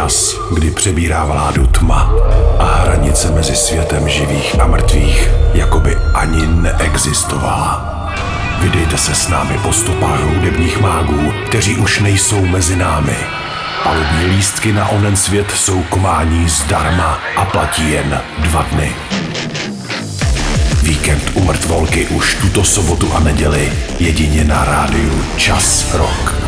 čas, kdy přebírá vládu tma a hranice mezi světem živých a mrtvých jakoby ani neexistovala. Vydejte se s námi po stopách hudebních mágů, kteří už nejsou mezi námi. Palubní lístky na onen svět jsou k mání zdarma a platí jen 2 dny. Víkend u Mrtvolky už tuto sobotu a neděli jedině na rádiu Čas Rock.